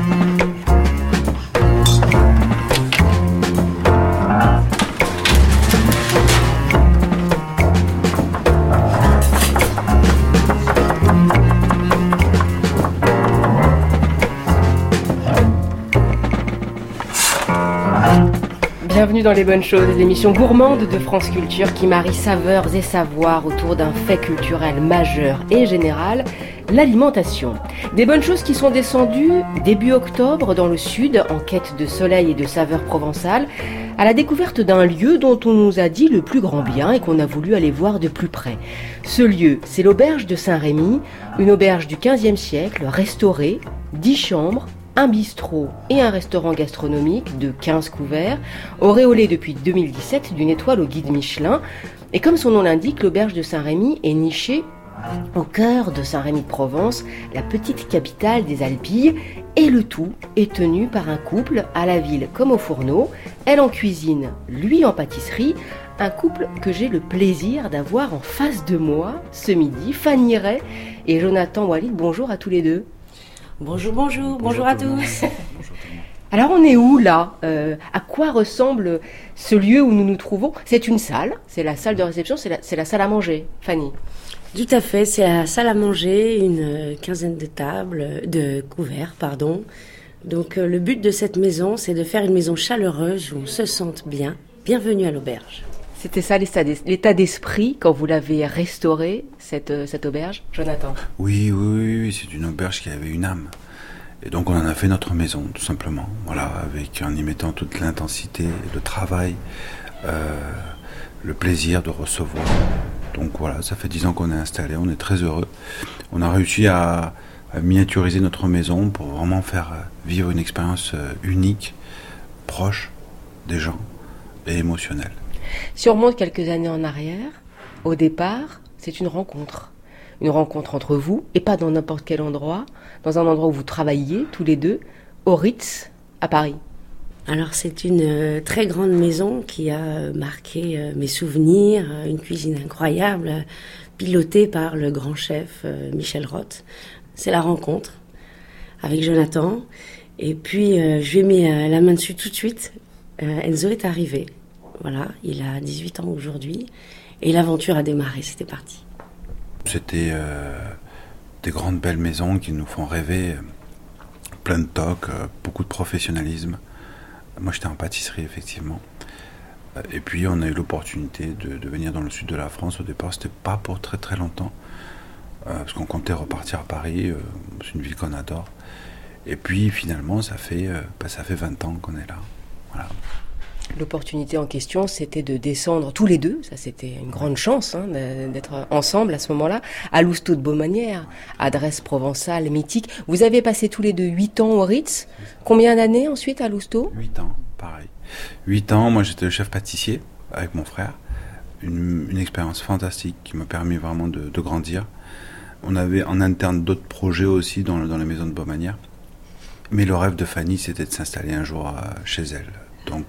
Bienvenue dans Les Bonnes Choses, l'émission gourmande de France Culture qui marie saveurs et savoirs autour d'un fait culturel majeur et général, l'alimentation. Des bonnes choses qui sont descendues début octobre dans le sud en quête de soleil et de saveurs provençales, à la découverte d'un lieu dont on nous a dit le plus grand bien et qu'on a voulu aller voir de plus près. Ce lieu, c'est l'auberge de Saint-Rémy, une auberge du XVe siècle, restaurée, 10 chambres, un bistrot et un restaurant gastronomique de 15 couverts, auréolé depuis 2017 d'une étoile au guide Michelin. Et comme son nom l'indique, l'auberge de Saint-Rémy est nichée au cœur de Saint-Rémy-de-Provence, la petite capitale des Alpilles, et le tout est tenu par un couple à la ville comme au fourneau, elle en cuisine, lui en pâtisserie, un couple que j'ai le plaisir d'avoir en face de moi ce midi, Fanny Ray et Jonathan Walid. Bonjour à tous les deux. Bonjour à tous. Alors on est où là à quoi ressemble ce lieu où nous nous trouvons? C'est une salle, c'est la salle de réception, c'est la salle à manger, Fanny. Tout à fait, c'est la salle à manger, une quinzaine de couverts. Donc le but de cette maison, c'est de faire une maison chaleureuse où on se sente bien. Bienvenue à l'auberge. C'était ça l'état d'esprit quand vous l'avez restaurée, cette auberge, Jonathan? Oui, c'est une auberge qui avait une âme. Et donc on en a fait notre maison, tout simplement. Voilà, en y mettant toute l'intensité, le travail, le plaisir de recevoir. Donc voilà, ça fait 10 ans qu'on est installé, on est très heureux. On a réussi à miniaturiser notre maison pour vraiment faire vivre une expérience unique, proche des gens et émotionnelle. Si on remonte quelques années en arrière, au départ, c'est une rencontre. Une rencontre entre vous, et pas dans n'importe quel endroit, dans un endroit où vous travailliez tous les deux, au Ritz, à Paris. Alors c'est une très grande maison qui a marqué mes souvenirs, une cuisine incroyable, pilotée par le grand chef Michel Roth. C'est la rencontre avec Jonathan, et puis je lui ai mis la main dessus tout de suite. Enzo est arrivé. Voilà, il a 18 ans aujourd'hui et l'aventure a démarré, c'était parti. C'était des grandes belles maisons qui nous font rêver, plein de tocs, beaucoup de professionnalisme. Moi j'étais en pâtisserie effectivement. Et puis on a eu l'opportunité de venir dans le sud de la France. Au départ c'était pas pour très très longtemps, parce qu'on comptait repartir à Paris, c'est une ville qu'on adore. Et puis finalement ça fait 20 ans qu'on est là. Voilà. L'opportunité en question, c'était de descendre tous les deux, ça c'était une grande chance d'être ensemble à ce moment-là, à Lousteau de Baumanière, adresse provençale mythique. Vous avez passé tous les deux 8 ans au Ritz, combien d'années ensuite à Lousteau? 8 ans, pareil. 8 ans, moi j'étais le chef pâtissier avec mon frère, une expérience fantastique qui m'a permis vraiment de grandir. On avait en interne d'autres projets aussi dans la maison de Baumanière, mais le rêve de Fanny c'était de s'installer un jour chez elle. Donc,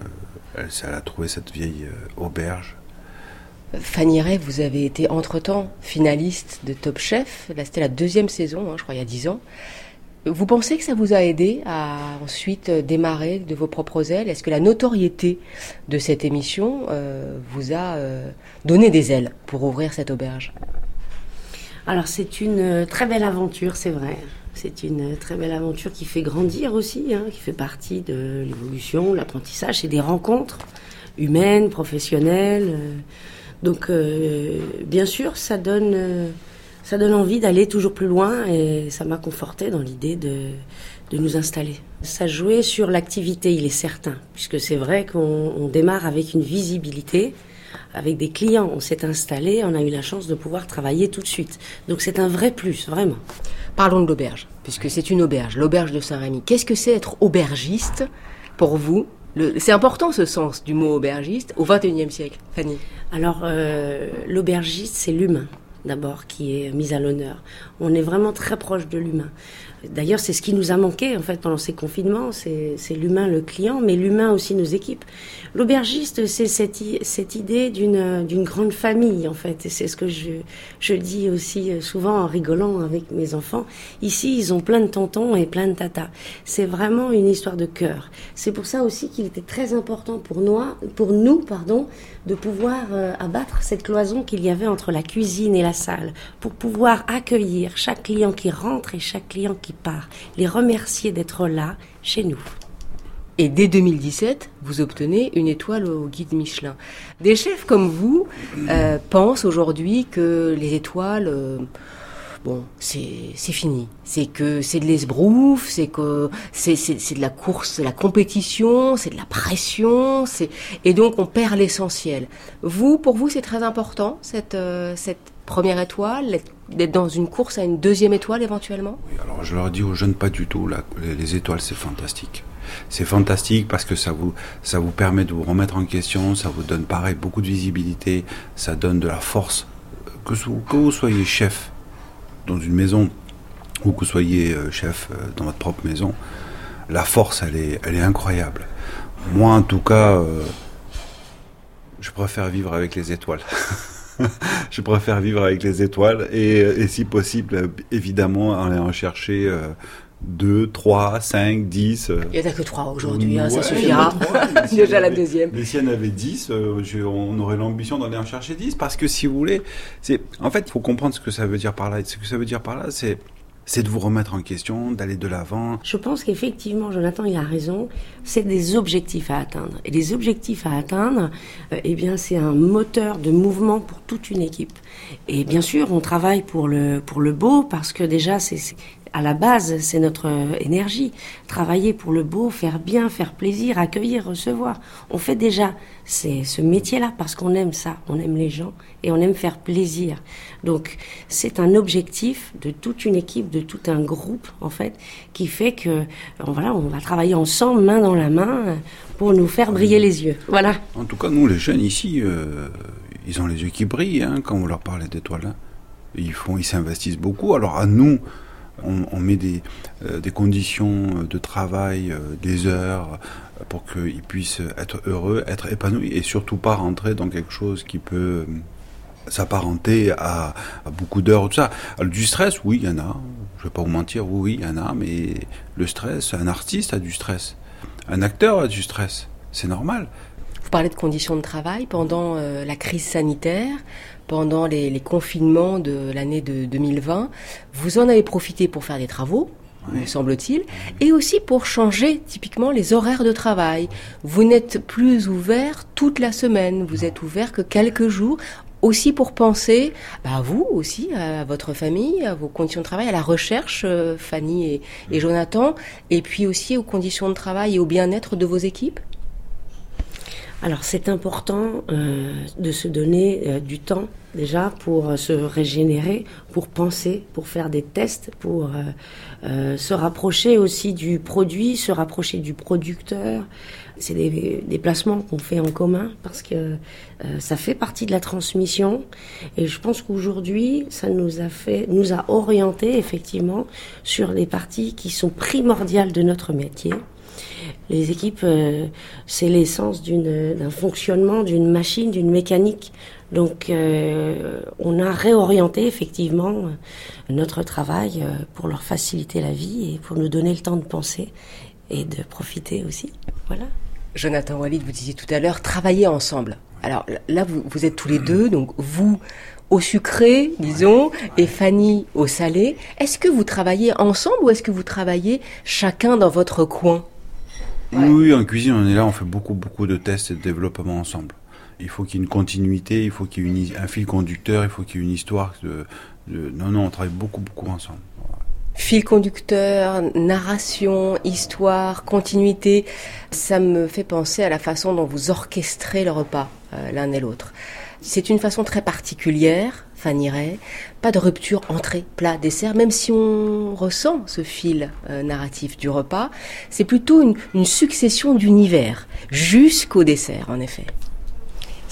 elle a trouvé cette vieille auberge. Fanny Ray, vous avez été entre-temps finaliste de Top Chef. Là, c'était la 2e saison, je crois, il y a 10 ans. Vous pensez que ça vous a aidé à ensuite démarrer de vos propres ailes? Est-ce que la notoriété de cette émission vous a donné des ailes pour ouvrir cette auberge? Alors, c'est une très belle aventure, c'est vrai. C'est une très belle aventure qui fait grandir aussi, qui fait partie de l'évolution, l'apprentissage. C'est des rencontres humaines, professionnelles. Donc, bien sûr, ça donne envie d'aller toujours plus loin et ça m'a confortée dans l'idée de nous installer. Ça jouait sur l'activité, il est certain, puisque c'est vrai qu'on démarre avec une visibilité. Avec des clients, on s'est installé, on a eu la chance de pouvoir travailler tout de suite. Donc c'est un vrai plus, vraiment. Parlons de l'auberge, puisque c'est une auberge, l'auberge de Saint-Rémy. Qu'est-ce que c'est être aubergiste pour vous? C'est important ce sens du mot aubergiste au XXIe siècle, Fanny. Alors l'aubergiste, c'est l'humain d'abord qui est mis à l'honneur. On est vraiment très proche de l'humain. D'ailleurs, c'est ce qui nous a manqué en fait pendant ces confinements, c'est l'humain, le client, mais l'humain aussi nos équipes. L'aubergiste, c'est cette idée d'une grande famille en fait, et c'est ce que je dis aussi souvent en rigolant avec mes enfants. Ici, ils ont plein de tontons et plein de tatas. C'est vraiment une histoire de cœur. C'est pour ça aussi qu'il était très important pour nous, de pouvoir abattre cette cloison qu'il y avait entre la cuisine et la salle, pour pouvoir accueillir chaque client qui rentre et chaque client qui part, les remercier d'être là, chez nous. Et dès 2017, vous obtenez une étoile au guide Michelin. Des chefs comme vous pensent aujourd'hui que les étoiles, c'est fini. C'est que c'est de l'esbrouf, c'est que c'est de la course, c'est de la compétition, c'est de la pression, et donc on perd l'essentiel. Pour vous, c'est très important cette première étoile, d'être dans une course à une deuxième étoile éventuellement? Oui, alors je leur dis aux jeunes pas du tout. Les étoiles, c'est fantastique. C'est fantastique parce que ça vous permet de vous remettre en question, ça vous donne pareil beaucoup de visibilité, ça donne de la force. Que vous soyez chef dans une maison ou que vous soyez chef dans votre propre maison, la force elle est incroyable. Moi en tout cas, je préfère vivre avec les étoiles. Je préfère vivre avec les étoiles et si possible, évidemment, aller en chercher 2, 3, 5, 10. Il n'y en a que 3 aujourd'hui, ça suffira. Déjà la deuxième. Mais s'il y en avait 10, on aurait l'ambition d'aller en chercher 10 parce que si vous voulez, en fait, il faut comprendre ce que ça veut dire par là. Ce que ça veut dire par là, c'est de vous remettre en question, d'aller de l'avant. Je pense qu'effectivement, Jonathan, il a raison, c'est des objectifs à atteindre. Et les objectifs à atteindre, c'est un moteur de mouvement pour toute une équipe. Et bien sûr, on travaille pour le beau parce que déjà, à la base, c'est notre énergie. Travailler pour le beau, faire bien, faire plaisir, accueillir, recevoir. On fait déjà ce métier-là parce qu'on aime ça, on aime les gens et on aime faire plaisir. Donc, c'est un objectif de toute une équipe, de tout un groupe, en fait, qui fait que, on va travailler ensemble, main dans la main, pour nous faire briller les yeux. Voilà. En tout cas, nous, les jeunes ici, ils ont les yeux qui brillent, quand vous leur parlez d'étoiles. Ils s'investissent beaucoup. Alors, à nous, on met des conditions de travail, des heures, pour qu'ils puissent être heureux, être épanouis, et surtout pas rentrer dans quelque chose qui peut s'apparenter à beaucoup d'heures, tout ça. Alors, du stress, oui, il y en a. Je vais pas vous mentir, oui, il y en a, mais le stress, un artiste a du stress. Un acteur a du stress. C'est normal. Vous parlez de conditions de travail pendant la crise sanitaire, pendant les confinements de l'année de 2020. Vous en avez profité pour faire des travaux, me semble-t-il, et aussi pour changer typiquement les horaires de travail. Vous n'êtes plus ouvert toute la semaine, vous êtes ouvert que quelques jours, aussi pour penser à vous aussi, à votre famille, à vos conditions de travail, à la recherche, Fanny et Jonathan, et puis aussi aux conditions de travail et au bien-être de vos équipes. Alors c'est important de se donner du temps déjà pour se régénérer, pour penser, pour faire des tests, pour se rapprocher aussi du produit, se rapprocher du producteur. C'est des placements qu'on fait en commun parce que ça fait partie de la transmission et je pense qu'aujourd'hui ça nous a orientés effectivement sur les parties qui sont primordiales de notre métier. Les équipes, c'est l'essence d'un fonctionnement, d'une machine, d'une mécanique. Donc, on a réorienté effectivement notre travail pour leur faciliter la vie et pour nous donner le temps de penser et de profiter aussi. Voilà. Jonathan Walid, vous disiez tout à l'heure, travailler ensemble. Alors là, vous êtes tous les deux, donc vous au sucré, disons, et Fanny au salé. Est-ce que vous travaillez ensemble ou est-ce que vous travaillez chacun dans votre coin ? Oui, en cuisine, on est là, on fait beaucoup de tests et de développement ensemble. Il faut qu'il y ait une continuité, il faut qu'il y ait un fil conducteur, il faut qu'il y ait une histoire. Non, on travaille beaucoup ensemble. Fil conducteur, narration, histoire, continuité, ça me fait penser à la façon dont vous orchestrez le repas, l'un et l'autre. C'est une façon très particulière, Fanny Ray, pas de rupture entrée, plat, dessert, même si on ressent ce fil narratif du repas, c'est plutôt une succession d'univers, jusqu'au dessert en effet.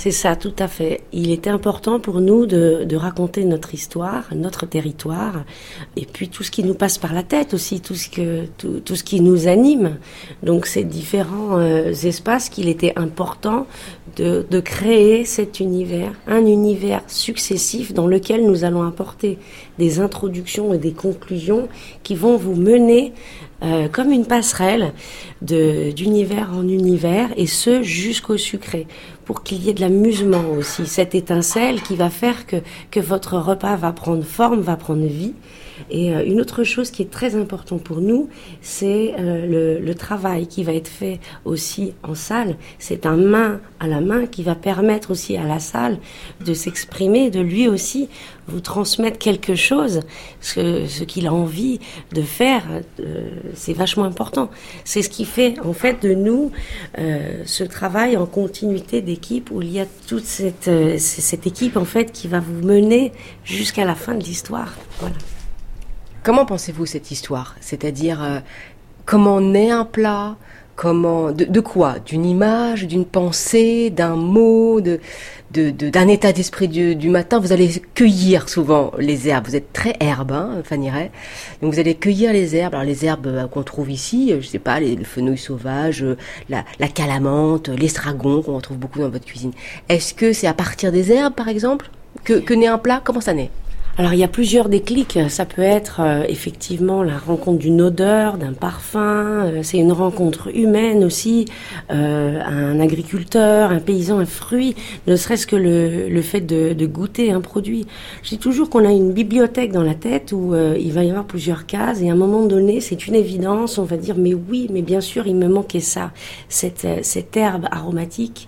C'est ça, tout à fait. Il était important pour nous de raconter notre histoire, notre territoire, et puis tout ce qui nous passe par la tête aussi, tout ce qui nous anime. Donc ces différents espaces qu'il était important de créer cet univers, un univers successif dans lequel nous allons apporter des introductions et des conclusions qui vont vous mener comme une passerelle d'univers en univers, et ce jusqu'au sucré, pour qu'il y ait de l'amusement aussi, cette étincelle qui va faire que votre repas va prendre forme, va prendre vie. Et une autre chose qui est très importante pour nous, c'est le travail qui va être fait aussi en salle. C'est un main à la main qui va permettre aussi à la salle de s'exprimer, de lui aussi vous transmettre quelque chose, ce qu'il a envie de faire. C'est vachement important. C'est ce qui fait en fait de nous ce travail en continuité d'équipe, où il y a toute cette équipe en fait qui va vous mener jusqu'à la fin de l'histoire. Voilà. Comment pensez-vous cette histoire ? C'est-à-dire, comment naît un plat ? De quoi ? D'une image, d'une pensée, d'un mot, d'un état d'esprit du matin. Vous allez cueillir souvent les herbes. Vous êtes très herbe, hein, Fanny Ray. Donc vous allez cueillir les herbes. Alors les herbes qu'on trouve ici, je sais pas, le fenouil sauvage, la calamante, l'estragon qu'on retrouve beaucoup dans votre cuisine. Est-ce que c'est à partir des herbes, par exemple, que naît un plat ? Comment ça naît ? Alors il y a plusieurs déclics, ça peut être effectivement la rencontre d'une odeur, d'un parfum, c'est une rencontre humaine aussi, un agriculteur, un paysan, un fruit, ne serait-ce que le fait de goûter un produit. Je dis toujours qu'on a une bibliothèque dans la tête où il va y avoir plusieurs cases, et à un moment donné c'est une évidence, on va dire mais oui, mais bien sûr il me manquait ça, cette herbe aromatique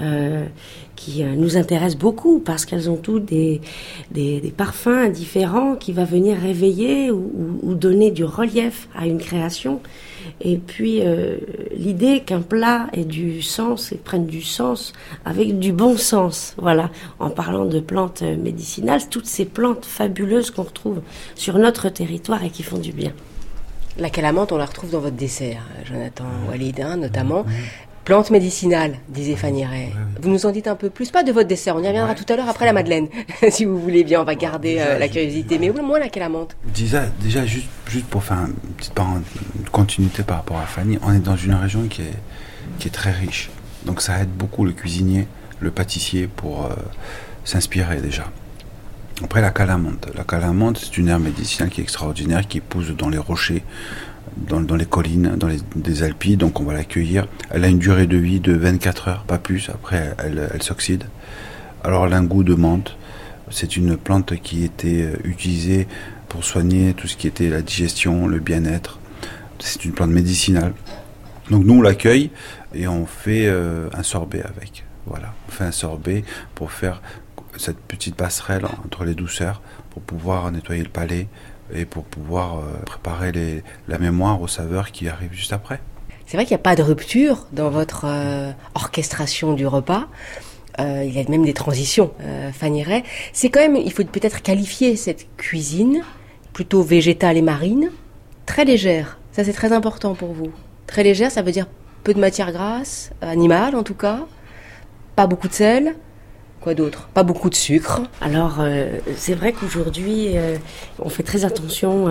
qui nous intéresse beaucoup parce qu'elles ont toutes des parfums différents qui va venir réveiller ou donner du relief à une création. Et puis l'idée qu'un plat ait du sens et prenne du sens avec du bon sens. Voilà, en parlant de plantes médicinales, toutes ces plantes fabuleuses qu'on retrouve sur notre territoire et qui font du bien. La calamante, on la retrouve dans votre dessert, Jonathan Walidin notamment. Plante médicinale, disait Fanny Ray. Vous nous en dites un peu plus, pas de votre dessert, on y reviendra tout à l'heure après la madeleine, si vous voulez bien, on va garder la curiosité, mais au moins la calamante. Déjà juste pour faire une petite continuité par rapport à Fanny, on est dans une région qui est très riche, donc ça aide beaucoup le cuisinier, le pâtissier pour s'inspirer déjà. Après la calamante, c'est une herbe médicinale qui est extraordinaire, qui pousse dans les rochers, dans les collines, des Alpes, donc on va la cueillir. Elle a une durée de vie de 24 heures, pas plus, après elle s'oxyde. Alors elle a un goût de menthe, c'est une plante qui était utilisée pour soigner tout ce qui était la digestion, le bien-être. C'est une plante médicinale. Donc nous on l'accueille et on fait un sorbet avec. Voilà, on fait un sorbet pour faire cette petite passerelle entre les douceurs, pour pouvoir nettoyer le palais et pour pouvoir préparer la mémoire aux saveurs qui arrivent juste après. C'est vrai qu'il n'y a pas de rupture dans votre orchestration du repas. Il y a même des transitions, Fanny Ray. C'est quand même, il faut peut-être qualifier cette cuisine, plutôt végétale et marine, très légère. Ça, c'est très important pour vous. Très légère, ça veut dire peu de matière grasse, animale en tout cas, pas beaucoup de sel. Quoi d'autre ? Pas beaucoup de sucre. Alors, c'est vrai qu'aujourd'hui, on fait très attention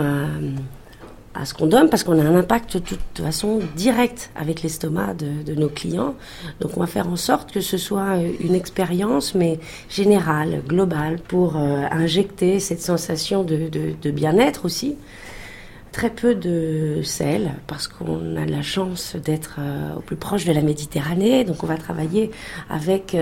à ce qu'on donne parce qu'on a un impact de toute façon direct avec l'estomac de nos clients. Donc, on va faire en sorte que ce soit une expérience, mais générale, globale, pour injecter cette sensation de bien-être aussi. Très peu de sel, parce qu'on a la chance d'être au plus proche de la Méditerranée. Donc, on va travailler avec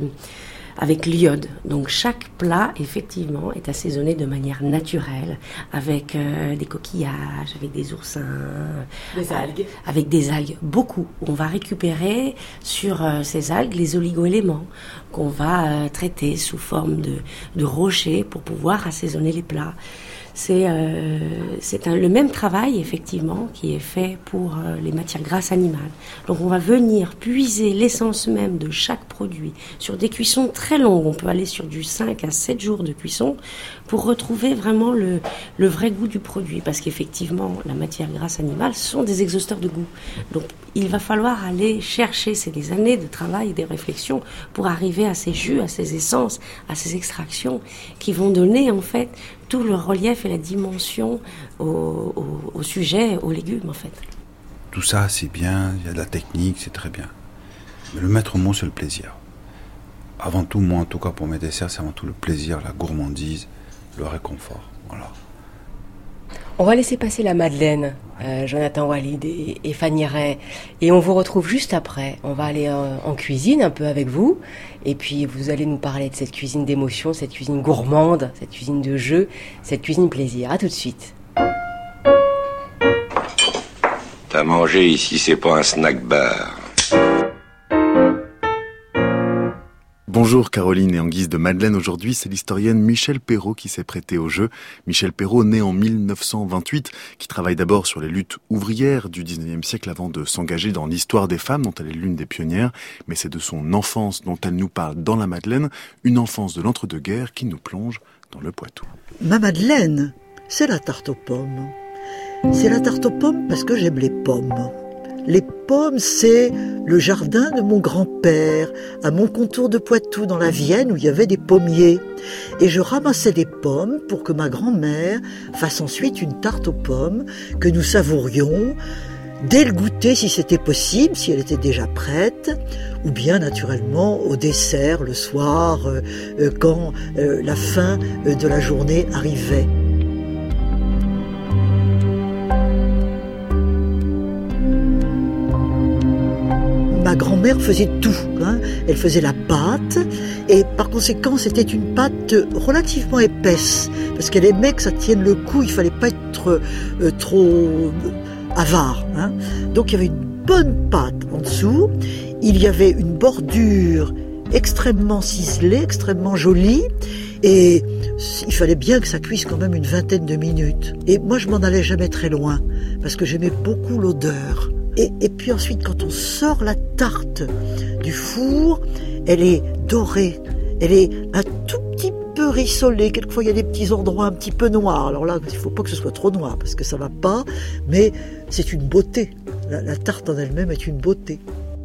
l'iode. Donc chaque plat, effectivement, est assaisonné de manière naturelle, avec des coquillages, avec des oursins, des algues. Avec des algues, beaucoup. On va récupérer sur ces algues les oligo-éléments qu'on va traiter sous forme de rochers pour pouvoir assaisonner les plats. C'est le même travail, effectivement, qui est fait pour les matières grasses animales. Donc on va venir puiser l'essence même de chaque produit sur des cuissons très longues. On peut aller sur du 5 à 7 jours de cuisson pour retrouver vraiment le vrai goût du produit. Parce qu'effectivement, la matière grasse animale, ce sont des exhausteurs de goût. Donc il va falloir aller chercher, c'est des années de travail et des réflexions pour arriver à ces jus, à ces essences, à ces extractions qui vont donner en fait tout le relief et la dimension au sujet, aux légumes en fait. Tout ça c'est bien, il y a de la technique, c'est très bien. Mais le maître mot c'est le plaisir. Avant tout, moi en tout cas pour mes desserts, c'est avant tout le plaisir, la gourmandise, le réconfort. Voilà. On va laisser passer la Madeleine, Jonathan Walid et Fanny Ray. Et on vous retrouve juste après. On va aller en cuisine un peu avec vous. Et puis vous allez nous parler de cette cuisine d'émotion, cette cuisine gourmande, cette cuisine de jeu, cette cuisine plaisir. À tout de suite. T'as mangé ici, c'est pas un snack bar. Bonjour Caroline, et en guise de Madeleine aujourd'hui, c'est l'historienne Michèle Perrault qui s'est prêtée au jeu. Michèle Perrault, née en 1928, qui travaille d'abord sur les luttes ouvrières du 19e siècle avant de s'engager dans l'histoire des femmes dont elle est l'une des pionnières. Mais c'est de son enfance dont elle nous parle dans la Madeleine, une enfance de l'entre-deux-guerres qui nous plonge dans le Poitou. Ma Madeleine, c'est la tarte aux pommes. C'est la tarte aux pommes parce que j'aime les pommes. Les pommes, c'est le jardin de mon grand-père, à Montcontour de Poitou, dans la Vienne, où il y avait des pommiers. Et je ramassais des pommes pour que ma grand-mère fasse ensuite une tarte aux pommes que nous savourions dès le goûter, si c'était possible, si elle était déjà prête, ou bien naturellement au dessert, le soir, quand la fin de la journée arrivait. Ma grand-mère faisait tout, Elle faisait la pâte et par conséquent c'était une pâte relativement épaisse parce qu'elle aimait que ça tienne le coup, il fallait pas être trop avare. Donc il y avait une bonne pâte en dessous, il y avait une bordure extrêmement ciselée, extrêmement jolie et il fallait bien que ça cuise quand même une vingtaine de minutes. Et moi je m'en allais jamais très loin parce que j'aimais beaucoup l'odeur. Et puis ensuite, quand on sort la tarte du four, elle est dorée, elle est un tout petit peu rissolée. Quelquefois, il y a des petits endroits un petit peu noirs. Alors là, il ne faut pas que ce soit trop noir, parce que ça ne va pas, mais c'est une beauté. La tarte en elle-même est une beauté.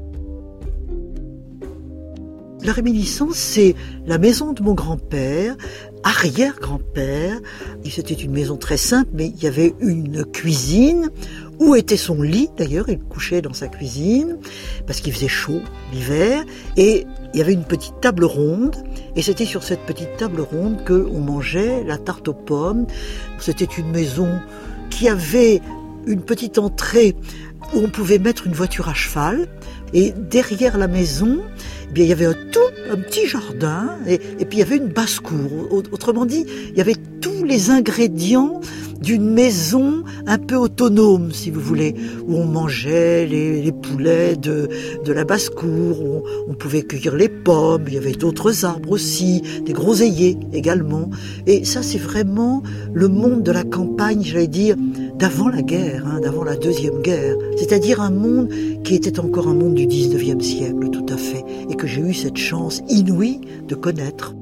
La réminiscence, c'est la maison de mon grand-père, arrière-grand-père. C'était une maison très simple, mais il y avait une cuisine où était son lit. D'ailleurs, il couchait dans sa cuisine parce qu'il faisait chaud l'hiver. Et il y avait une petite table ronde. Et c'était sur cette petite table ronde qu'on mangeait la tarte aux pommes. C'était une maison qui avait une petite entrée où on pouvait mettre une voiture à cheval. Et derrière la maison, eh bien, il y avait un petit jardin et puis il y avait une basse-cour. Autrement dit, il y avait tous les ingrédients d'une maison un peu autonome, si vous voulez, où on mangeait les poulets de la basse-cour, où on pouvait cueillir les pommes, il y avait d'autres arbres aussi, des groseilliers également. Et ça, c'est vraiment le monde de la campagne, j'allais dire, d'avant la guerre, d'avant la Deuxième Guerre. C'est-à-dire un monde qui était encore un monde du 19e siècle, tout à fait, et que j'ai eu cette chance inouïe de connaître.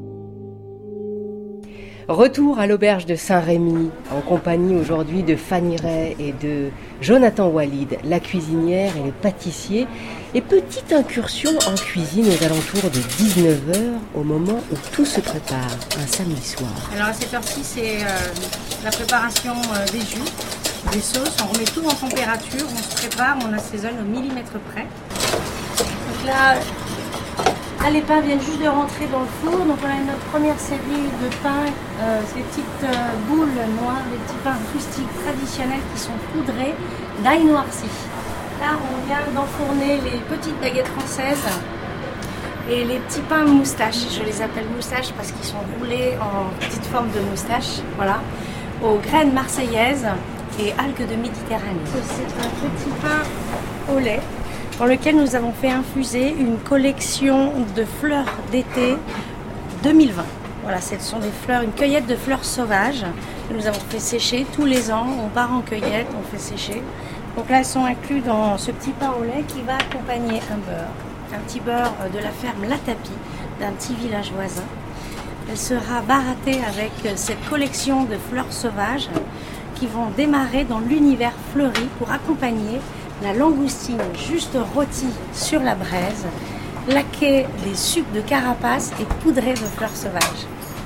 Retour à l'auberge de Saint-Rémy, en compagnie aujourd'hui de Fanny Ray et de Jonathan Walid, la cuisinière et les pâtissiers. Et petite incursion en cuisine aux alentours de 19h, au moment où tout se prépare, un samedi soir. Alors à cette heure-ci, c'est la préparation des jus, des sauces. On remet tout en température, on se prépare, on assaisonne au millimètre près. Donc là, les pains viennent juste de rentrer dans le four. Donc on a notre première série de pains, ces petites boules noires, des petits pains rustiques traditionnels qui sont poudrés d'ail noirci. Là on vient d'enfourner les petites baguettes françaises et les petits pains moustaches. Je les appelle moustaches parce qu'ils sont roulés en petite forme de moustache, voilà, aux graines marseillaises et algues de Méditerranée. C'est un petit pain au lait dans lequel nous avons fait infuser une collection de fleurs d'été 2020. Voilà, ce sont des fleurs, une cueillette de fleurs sauvages que nous avons fait sécher tous les ans. On part en cueillette, on fait sécher. Donc là, elles sont incluses dans ce petit pain au lait qui va accompagner un beurre. Un petit beurre de la ferme La Tapie, d'un petit village voisin. Elle sera barattée avec cette collection de fleurs sauvages qui vont démarrer dans l'univers fleuri pour accompagner la langoustine juste rôtie sur la braise, laquée des sucs de carapace et poudrée de fleurs sauvages.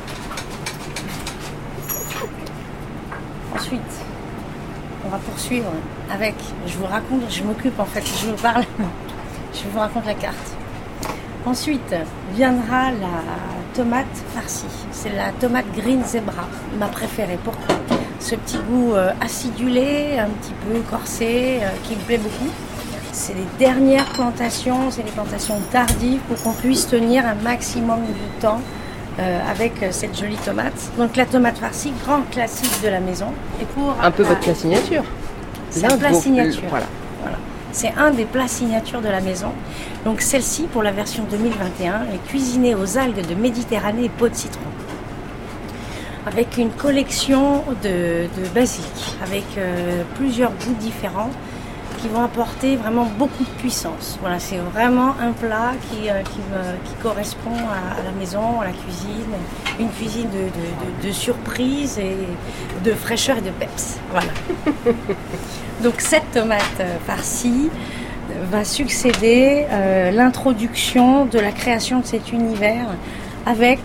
Ensuite, on va poursuivre avec, je vous raconte, je m'occupe en fait, je vous parle, je vous raconte la carte. Ensuite viendra la tomate farcie. C'est la tomate Green Zebra, ma préférée. Pourquoi ? Ce petit goût acidulé, un petit peu corsé, qui me plaît beaucoup. C'est les dernières plantations, c'est les plantations tardives pour qu'on puisse tenir un maximum de temps avec cette jolie tomate. Donc la tomate farcie, grand classique de la maison. Et pour un peu votre plat signature. C'est un plat signature. Voilà. C'est un des plats signatures de la maison. Donc celle-ci, pour la version 2021, est cuisinée aux algues de Méditerranée et peau de citron. Avec une collection de basilic, avec plusieurs goûts différents qui vont apporter vraiment beaucoup de puissance. Voilà, c'est vraiment un plat qui correspond à la maison, à la cuisine. Une cuisine de surprise et de fraîcheur et de peps. Voilà. Donc cette tomate farcie va succéder l'introduction de la création de cet univers avec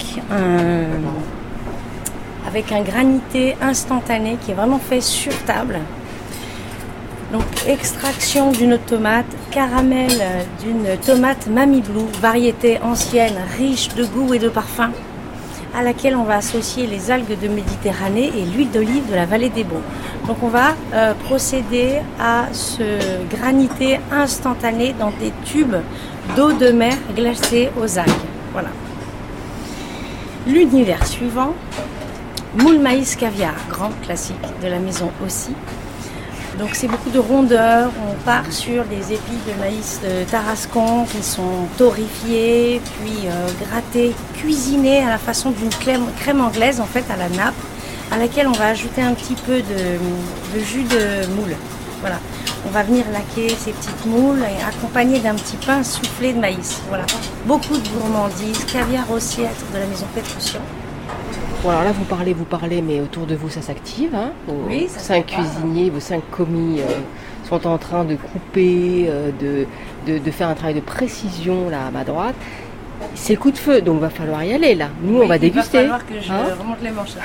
un granité instantané qui est vraiment fait sur table. Donc extraction d'une tomate, caramel d'une tomate Mamie Blue, variété ancienne, riche de goût et de parfum, à laquelle on va associer les algues de Méditerranée et l'huile d'olive de la vallée des Baux. Donc on va procéder à ce granité instantané dans des tubes d'eau de mer glacée aux algues. Voilà. L'univers suivant, moule maïs caviar, grand classique de la maison aussi. Donc c'est beaucoup de rondeur, on part sur des épis de maïs de Tarascon qui sont torréfiés, puis grattés, cuisinés à la façon d'une crème anglaise en fait à la nappe, à laquelle on va ajouter un petit peu de jus de moule. Voilà, on va venir laquer ces petites moules et accompagner d'un petit pain soufflé de maïs. Voilà, beaucoup de gourmandises, caviar au siètre de la maison Pétrosian. Bon, alors là, vous parlez, mais autour de vous, ça s'active. Hein, oui, ça 5 cuisiniers, vos 5 commis sont en train de couper, de faire un travail de précision là à ma droite. C'est le coup de feu, donc il va falloir y aller là. Nous, on va déguster. Il va falloir que je remonte les manches.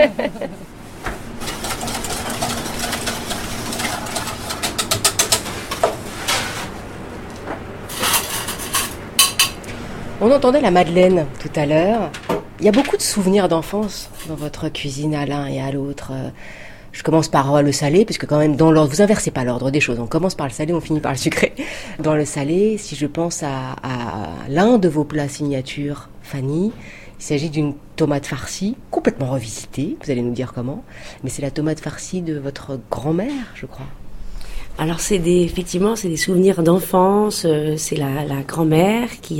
On entendait la madeleine tout à l'heure. Il y a beaucoup de souvenirs d'enfance dans votre cuisine à l'un et à l'autre. Je commence par le salé, puisque quand même dans l'ordre, vous inversez pas l'ordre des choses. On commence par le salé, on finit par le sucré. Dans le salé, si je pense à l'un de vos plats signature, Fanny, il s'agit d'une tomate farcie, complètement revisitée, vous allez nous dire comment, mais c'est la tomate farcie de votre grand-mère, je crois. Alors effectivement, c'est des souvenirs d'enfance. C'est la grand-mère qui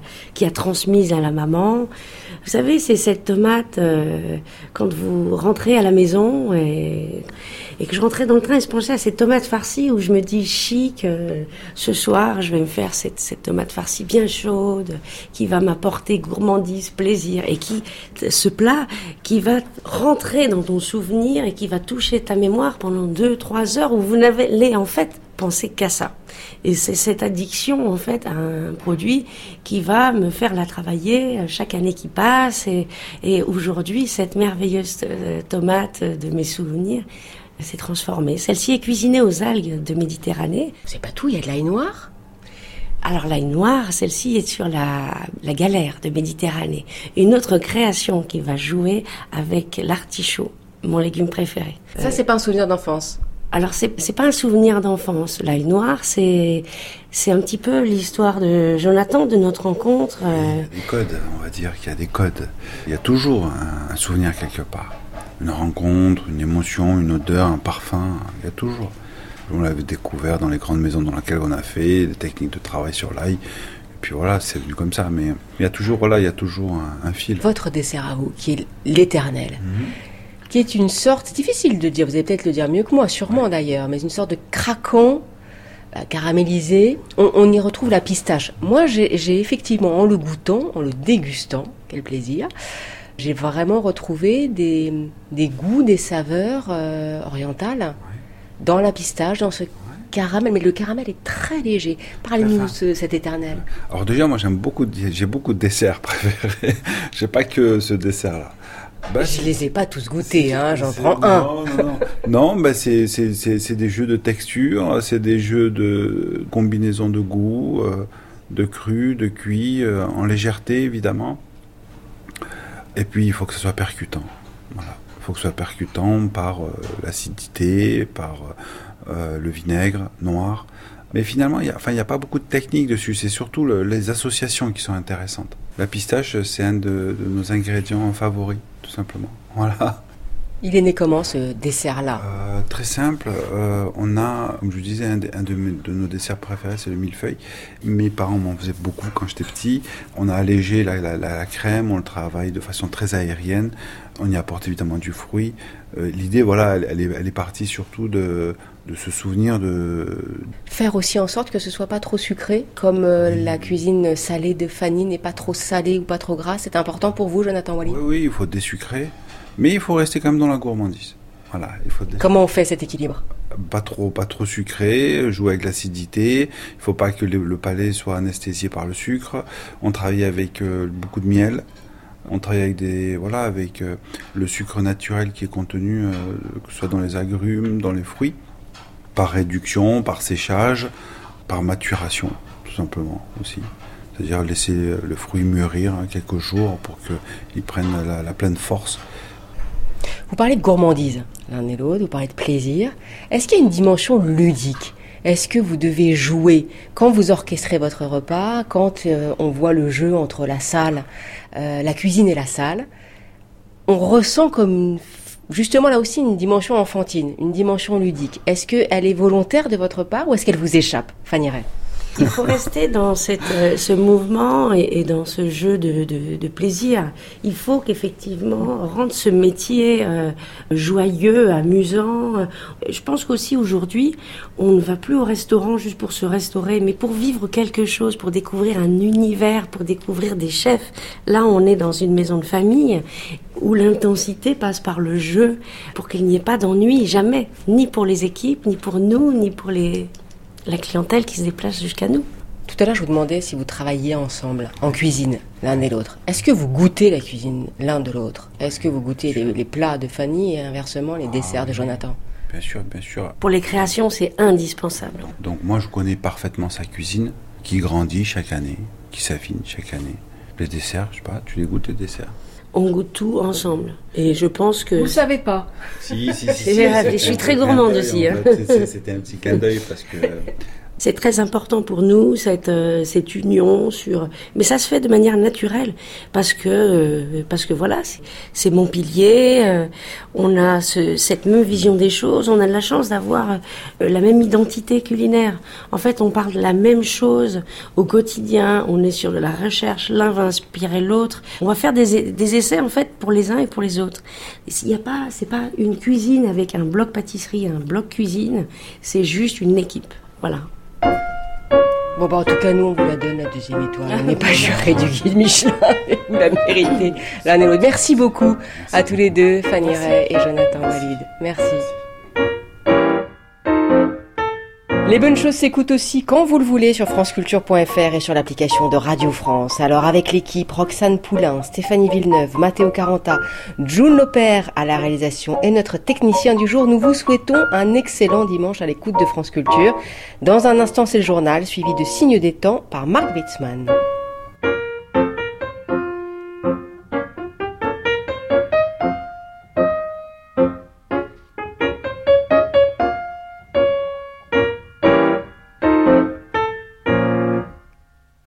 a transmis à la maman. Vous savez, c'est cette tomate quand vous rentrez à la maison et que je rentrais dans le train et je pensais à cette tomate farcie où je me dis chic. Ce soir, je vais me faire cette tomate farcie bien chaude qui va m'apporter gourmandise, plaisir et ce plat qui va rentrer dans ton souvenir et qui va toucher ta mémoire pendant 2-3 heures où vous n'avez en fait pensé qu'à ça. Et c'est cette addiction en fait à un produit qui va me faire la travailler chaque année qui passe et aujourd'hui cette merveilleuse tomate de mes souvenirs s'est transformée. Celle-ci est cuisinée aux algues de Méditerranée. C'est pas tout, il y a de l'ail noir. Alors l'ail noir, celle-ci est sur la galère de Méditerranée. Une autre création qui va jouer avec l'artichaut, mon légume préféré. Ça c'est pas un souvenir d'enfance. Alors c'est pas un souvenir d'enfance. L'ail noir, c'est un petit peu l'histoire de Jonathan, de notre rencontre. Il y a des codes, on va dire qu'il y a des codes. Il y a toujours un souvenir quelque part. Une rencontre, une émotion, une odeur, un parfum, il y a toujours. On l'avait découvert dans les grandes maisons dans lesquelles on a fait, des techniques de travail sur l'ail. Et puis voilà, c'est venu comme ça. Mais il y a toujours un fil. Votre dessert à vous, qui est l'éternel. qui est une sorte, c'est difficile de dire, vous allez peut-être le dire mieux que moi, sûrement d'ailleurs, mais une sorte de craquant caramélisé. On y retrouve la pistache. Moi, j'ai effectivement, en le goûtant, en le dégustant, quel plaisir, j'ai vraiment retrouvé des goûts, des saveurs orientales dans la pistache, dans ce caramel, mais le caramel est très léger. Parlez-nous de cet éternel. Alors déjà, moi j'ai beaucoup de desserts préférés. J'ai pas que ce dessert-là. Je les ai pas tous goûtés, j'en prends un. Non, c'est des jeux de texture, c'est des jeux de combinaison de goût, de cru, de cuit, en légèreté évidemment. Et puis il faut que ce soit percutant. Voilà. Il faut que ce soit percutant par l'acidité, par le vinaigre noir. Mais finalement, il n'y a pas beaucoup de techniques dessus. C'est surtout les associations qui sont intéressantes. La pistache, c'est un de nos ingrédients favoris, tout simplement. Voilà. Il est né comment, ce dessert-là ? Très simple. On a, comme je vous disais, un de nos desserts préférés, c'est le millefeuille. Mes parents m'en faisaient beaucoup quand j'étais petit. On a allégé la crème, on le travaille de façon très aérienne. On y apporte évidemment du fruit. L'idée, voilà, elle est partie surtout de se souvenir de... Faire aussi en sorte que ce soit pas trop sucré, comme la cuisine salée de Fanny n'est pas trop salée ou pas trop grasse. C'est important pour vous, Jonathan Walid ? Oui, il faut désucrer. Mais il faut rester quand même dans la gourmandise. Voilà, Comment on fait cet équilibre ? Pas trop sucré, jouer avec l'acidité. Il faut pas que le palais soit anesthésié par le sucre. On travaille avec beaucoup de miel. On travaille avec le sucre naturel qui est contenu, que ce soit dans les agrumes, dans les fruits, par réduction, par séchage, par maturation, tout simplement aussi. C'est-à-dire laisser le fruit mûrir quelques jours pour qu'il prenne la pleine force. Vous parlez de gourmandise, l'un et l'autre, vous parlez de plaisir. Est-ce qu'il y a une dimension ludique ? Est-ce que vous devez jouer quand vous orchestrez votre repas, quand on voit le jeu entre la salle, la cuisine et la salle ? On ressent comme, justement là aussi, une dimension enfantine, une dimension ludique. Est-ce qu'elle est volontaire de votre part ou est-ce qu'elle vous échappe, Fanny Ray ? Il faut rester dans ce mouvement et dans ce jeu de plaisir. Il faut qu'effectivement rendre ce métier joyeux, amusant. Je pense qu'aussi aujourd'hui, on ne va plus au restaurant juste pour se restaurer, mais pour vivre quelque chose, pour découvrir un univers, pour découvrir des chefs. Là, on est dans une maison de famille où l'intensité passe par le jeu pour qu'il n'y ait pas d'ennui, jamais. Ni pour les équipes, ni pour nous, ni pour la clientèle qui se déplace jusqu'à nous. Tout à l'heure, je vous demandais si vous travailliez ensemble, en cuisine, l'un et l'autre. Est-ce que vous goûtez la cuisine l'un de l'autre ? Est-ce que vous goûtez les plats de Fanny et inversement les desserts de Jonathan ? Bien sûr. Pour les créations, c'est indispensable. Donc moi, je connais parfaitement sa cuisine, qui grandit chaque année, qui s'affine chaque année. Les desserts, je sais pas, tu les goûtes les desserts ? On goûte tout ensemble. Et je pense que... Vous ne savez pas. Si. Je suis très gourmande aussi. En fait, c'était un petit clin d'œil parce que... C'est très important pour nous, cette union mais ça se fait de manière naturelle parce que voilà, c'est mon pilier, on a cette même vision des choses, on a de la chance d'avoir la même identité culinaire. En fait, on parle de la même chose au quotidien, on est sur de la recherche, l'un va inspirer l'autre. On va faire des essais en fait pour les uns et pour les autres. C'est pas une cuisine avec un bloc pâtisserie, un bloc cuisine, c'est juste une équipe. Voilà. Bon, en tout cas, nous, on vous la donne, la deuxième étoile. On n'est pas juré du guide Michelin, mais vous la méritez l'un et l'autre. Merci beaucoup à tous les deux, Fanny Ray et Jonathan Walid. Merci. Les bonnes choses s'écoutent aussi quand vous le voulez sur franceculture.fr et sur l'application de Radio France. Alors avec l'équipe, Roxane Poulain, Stéphanie Villeneuve, Matteo Caranta, June Lopère à la réalisation et notre technicien du jour, nous vous souhaitons un excellent dimanche à l'écoute de France Culture. Dans un instant, c'est le journal suivi de Signes des temps par Marc Witzmann.